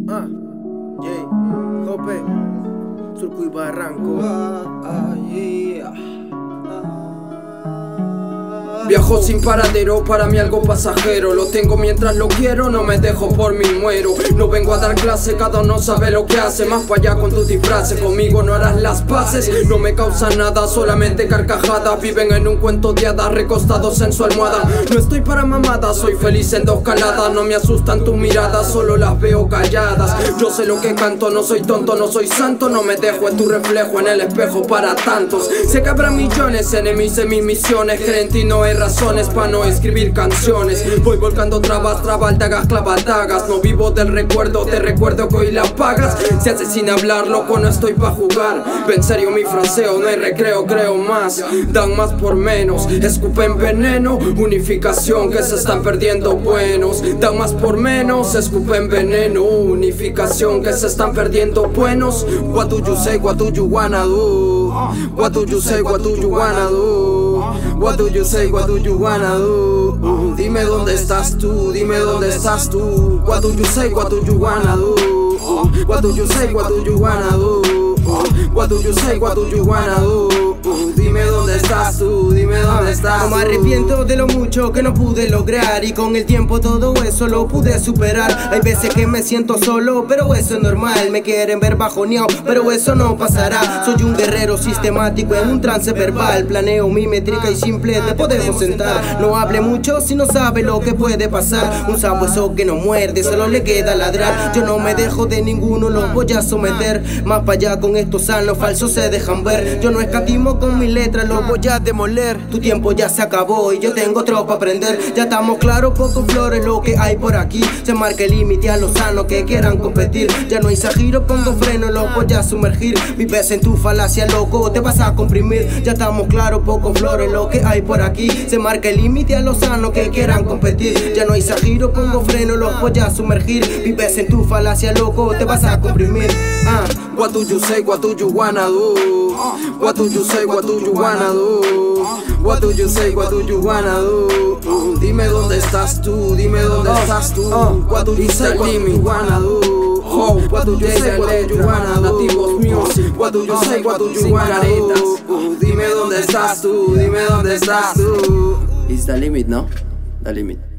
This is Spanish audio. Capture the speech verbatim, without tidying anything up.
Ah, Jay, Jope, Surco y Barranco. Ah, ah, yeah. Viajo sin paradero, para mí algo pasajero. Lo tengo mientras lo quiero, no me dejo por mí muero. No vengo a dar clase, cada uno sabe lo que hace. Más para allá con tus disfraces, conmigo no harás las paces. No me causa nada, solamente carcajadas. Viven en un cuento de hadas, recostados en su almohada. No estoy para mamadas, soy feliz en dos caladas. No me asustan tus miradas, solo las veo calladas. Yo sé lo que canto, no soy tonto, no soy santo. No me dejo en tu reflejo, en el espejo para tantos. Sé que habrá millones, enemigos en mis misiones. Creen en ti, no hay razones para no escribir canciones. Voy volcando trabas, trabaldagas, clavadagas. No vivo del recuerdo, te recuerdo que hoy la pagas. Se hace sin hablar, loco, no estoy pa' jugar. Ve en serio mi fraseo, no hay recreo, creo más. Dan más por menos, escupen veneno. Unificación que se están perdiendo buenos. Dan más por menos, escupen veneno. Unificación que se están perdiendo buenos. What do you say, what do you wanna do? What do you say, what do you wanna do? What do you say, what do you wanna do? Uh, dime dónde estás tú, dime dónde estás tú. What do you say, what do you wanna do? Uh, what do you say, what do you wanna do? Uh, what do you say, what do you wanna do? Uh, dime dónde estás tú, dime dónde estás tú. No me arrepiento de lo mucho que no pude lograr, y con el tiempo todo eso lo pude superar. Hay veces que me siento solo, pero eso es normal. Me quieren ver bajoneado, pero eso no pasará. Soy un guerrero sistemático en un trance verbal. Planeo mi métrica y simple te podemos sentar. No hable mucho si no sabe lo que puede pasar. Un sabueso que no muerde, solo le queda ladrar. Yo no me dejo de ninguno, los voy a someter. Más para allá con estos sanos falsos se dejan ver. Yo no escatimo con mis letras, los voy a demoler. Tu tiempo ya se acabó y yo tengo otro para aprender. Ya estamos claros, pocos flores lo que hay por aquí. Se marca el límite a los sanos que quieran competir. Ya no hay giro, pongo freno, los voy a sumergir. Vives en tu falacia, loco, te vas a comprimir. Ya estamos claros, pocos flores lo que hay por aquí. Se marca el límite a los sanos que quieran competir. Ya no hay giro, pongo freno, los voy a sumergir. Vives en tu falacia, loco, te vas a comprimir. Ah. What do you say, what do you wanna do? What do you say, what do you wanna do? What do you say, what do you wanna do? Uh, dime dónde estás tú, dime dónde estás tú. What do you say, what do you wanna do? Oh, what do you say, what do you wanna do? Nativos music. What do you say, what do you wanna do? Uh, dime dónde estás tú, dime dónde estás tú. It's the limit, ¿no? The limit.